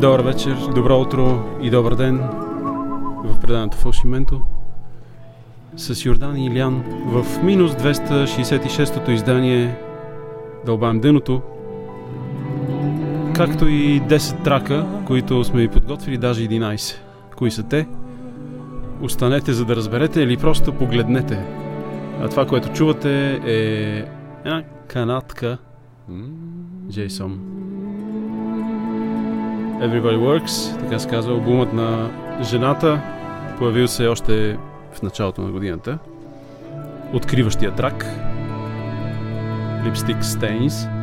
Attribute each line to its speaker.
Speaker 1: Добър вечер, добро утро и добър ден в преданието Фалшименто с Йордан и Илян в минус 266-то издание Дълбаем дъното, както и 10 трака, които сме ви подготвили, даже 11. Кои са те? Останете, за да разберете, или просто погледнете. А това, което чувате, е една канадка Джейсон. Everybody Works, така се казва, албумът на жената, появил се още в началото на годината. Откриващия трак Lipstick Stains.